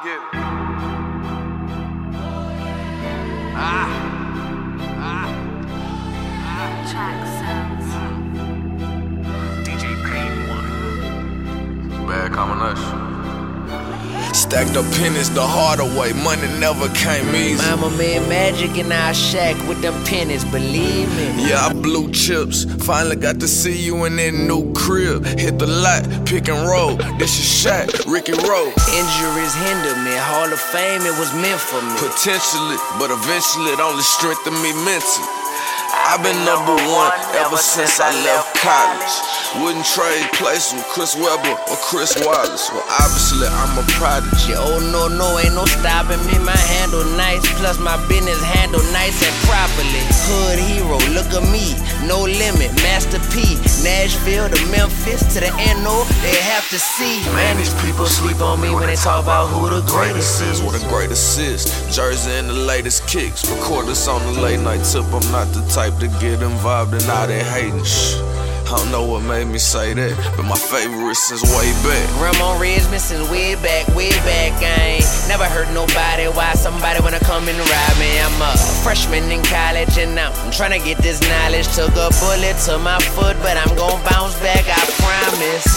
get it. Track sounds. DJ Pain One. Bad combination. Stacked up pennies the harder way, money never came easy. Mama made magic in our shack with them pennies, believe me. Yeah, I blew chips, finally got to see you in that new crib. Hit the lot, pick and roll, this is Shaq, Ricky Rowe. Injuries hinder me, Hall of Fame, it was meant for me. Potentially, but eventually it only strengthened me mentally. I've been number one ever since I left college. Wouldn't trade places with Chris Webber or Chris Wallace. Well, obviously I'm a prodigy. Oh no, ain't no stopping me. My handle nice, plus my business handle nice and properly. Hood hero, look at me, no limit, Master P. Nashville to Memphis to the NO, they have to see. Man, these people sleep on me when they talk about who the greatest is. What the greatest is, Jersey and the latest kicks. Record this on the late night tip. I'm not the type to get involved in all that hating. I don't know what made me say that, but my favorite since way back. Ramon Redmond since way back. I ain't never heard nobody why somebody wanna come and ride me. I'm a freshman in college and I'm trying to get this knowledge. Took a bullet to my foot, but I'm gon' bounce back, I promise.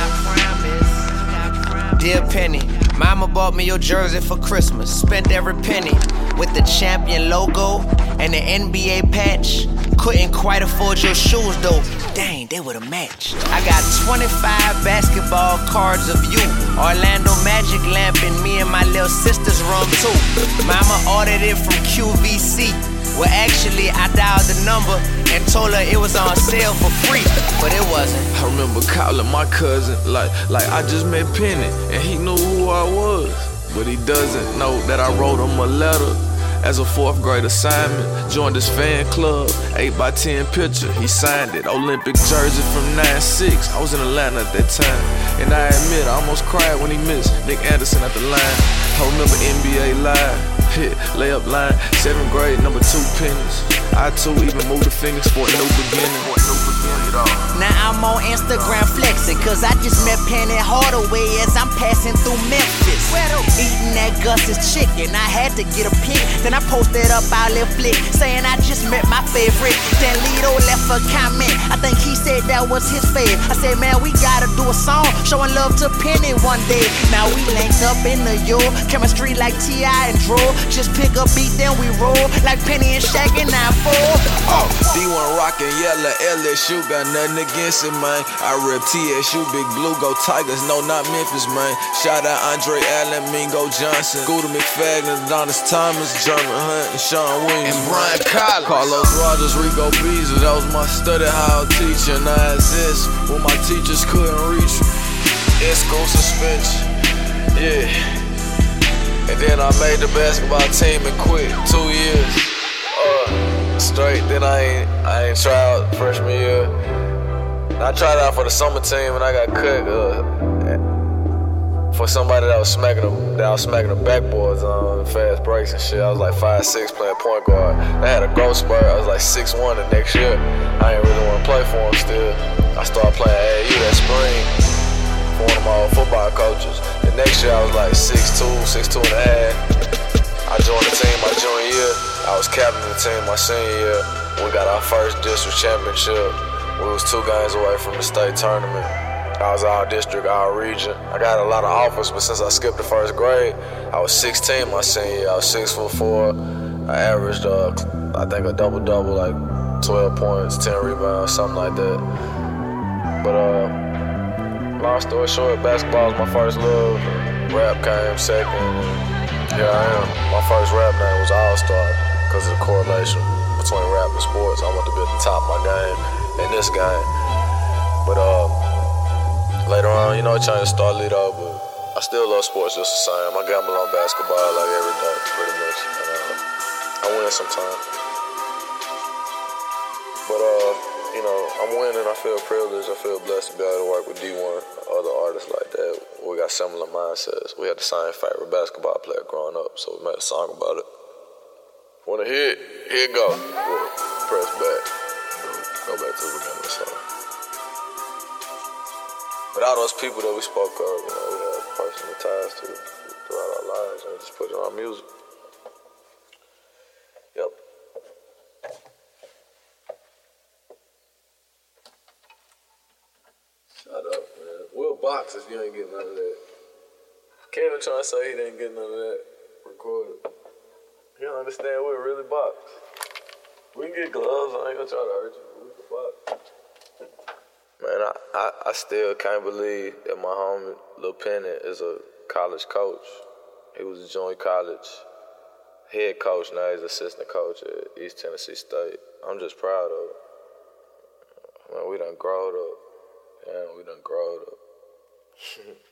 Dear Penny, Mama bought me your jersey for Christmas. Spent every penny with the champion logo and the NBA patch. Couldn't quite afford your shoes though. Dang, they would've matched. I got 25 basketball cards of you. Orlando Magic lamp in me and my little sister's room too. Mama ordered it from QVC. Well, actually, I dialed the number and told her it was on sale for free, but it wasn't. I remember calling my cousin like I just met Penny, and he knew who I was, but he doesn't know that I wrote him a letter as a 4th grade assignment. Joined his fan club, 8x10 picture, he signed it. Olympic jersey from 9-6, I was in Atlanta at that time, and I admit I almost cried when he missed Nick Anderson at the line. I remember NBA Live. Hit, layup line, 7th grade, number 2 pennies. I too even moved to Phoenix for a new beginning. Now I'm on Instagram flexing, cause I just met Penny Hardaway as I'm passing through Memphis. Eating that Gus's chicken, I had to get a pic. Then I posted up our little flick, saying I just met my favorite. Then Lito left a comment, I think he said that was his fave. I said, man, we gotta do a song showing love to Penny one day. Now we linked up in the York, chemistry like T.I. and Dro. Just pick a beat, then we roll like Penny and Shaq and 9-4. Oh, D1 rockin' yellow LSU, got nothing against it, man. I rep TSU, Big Blue, go Tigers, no, not Memphis, man. Shout out Andre Allen, Mingo Johnson, Scooter McFadden, Adonis Thomas, German Hunt, and Sean Williams, and Brian Collins, Carlos Rogers, Rico Beasley. That was my study hall teacher, and I exist when my teachers couldn't reach me. In-school suspension, yeah. And then I made the basketball team and quit 2 years straight. Then I ain't tried freshman year. I tried out for the summer team and I got cut for somebody that was smacking the backboards on fast breaks and shit. I was like 5'6" playing point guard. I had a growth spurt. I was like 6'1" the next year. I ain't really want to play for him still. I started playing AAU that spring for one of my old football coaches. The next year I was like 6'2", 6'2 and a half. I joined the team my junior year. I was captain of the team my senior year. We got our first district championship. We was 2 games away from the state tournament. I was all district, all region. I got a lot of offers, but since I skipped the 1st grade, I was 16 my senior year. I was 6'4". I averaged, I think a double-double, like 12 points, 10 rebounds, something like that. But long story short, basketball was my first love. Rap came second. Here I am. My first rap name was All-Star because of the correlation between rap and sports. I want to be at the top of my game in this game. But later on, you know, I changed to Star Lito, but I still love sports just the same. I gamble on basketball like every day, pretty much. And I win sometimes. But you know, I'm winning. I feel privileged. I feel blessed to be able to work with D1, other artists like that. We got similar mindsets. We had the same favorite basketball player growing up, so we made a song about it. Wanna hear it? Here it go. We'll press back. Go back to the beginning of the song. But all those people that we spoke of, you know, we had personal ties to. throughout our lives, and we just put it on music. Yep. Shut up, man. We'll box if you ain't getting none of that. Kevin trying to say he didn't get none of that recorded. You don't understand, we'll really box. We can get gloves, I ain't gonna try to hurt you. We can box. Man, I still can't believe that my homie Lil Penny is a college coach. He was a junior college head coach, now he's assistant coach at East Tennessee State. I'm just proud of it. Man, we done growed up. Yeah, we done growed up.